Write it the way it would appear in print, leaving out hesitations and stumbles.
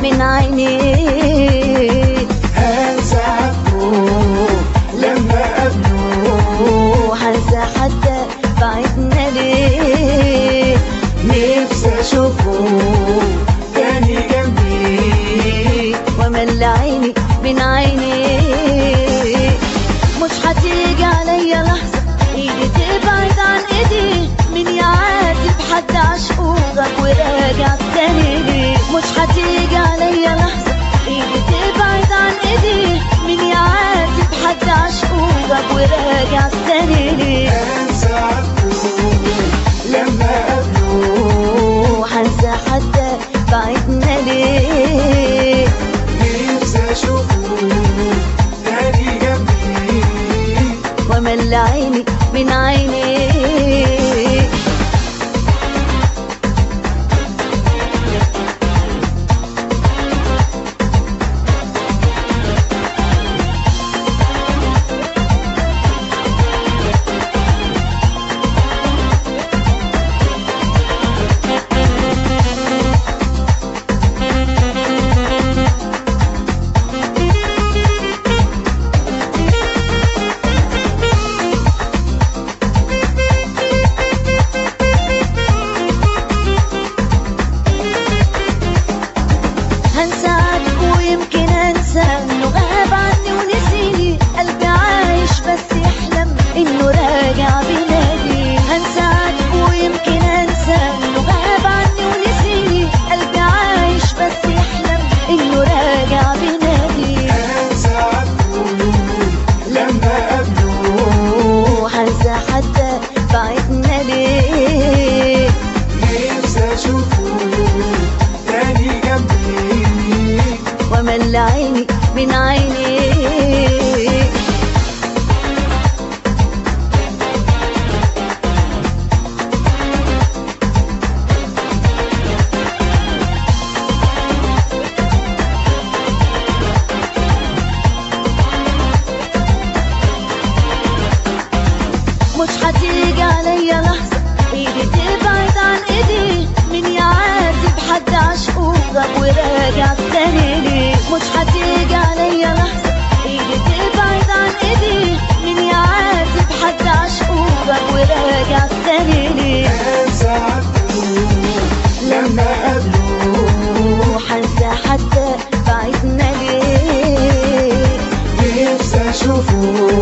من عينيه. هنسى عبده لما قابله، هنسى حتى بعدنا ليه. نفسي اشوفه تاني جنبي ومل عيني من عينيه. مش هتيجي عليا لحظة ايدي تبعد عن ايدي، مين يعاتب حد عشقوقك وراجع تاني ليه. مش هتيجي عليا لحظة ايدي تبعد عن ايدي، مين يعاتب حد عشقوقك وراجع تاني ليه. هنسى عبده لما قابله، هنسى حتى بعدنا ليه. نفسي اشوفه تاني جنبي ومل عيني من عينيه. هنسى عنك ويمكن انسى انه غاب عني ونسيني، قلبي عايش بس يحلم انه راجع بينادي. هنسى عنك ويمكن انسى انه غاب عني ونسيني، قلبي عايش بس يحلم انه راجع بينادي. هنسى عبده لما قابله، هنسى حتى بعدنا ليه. نفسي اشوفه تاني جنبي ومل عيني من عينيه. مش هتيجي عليا لحظة ايدي تبعد عن ايدي، مين يعاتب حد عشقوقك وراجع تاني ليه. مش هتيجي عليا لحظة ايدي تبعد عن ايدي، مين يعاتب حد عشقوقك وراجع تاني ليه. هنسى عبده لما قابله، هنسى حتى بعدنا ليه. نفسي اشوفه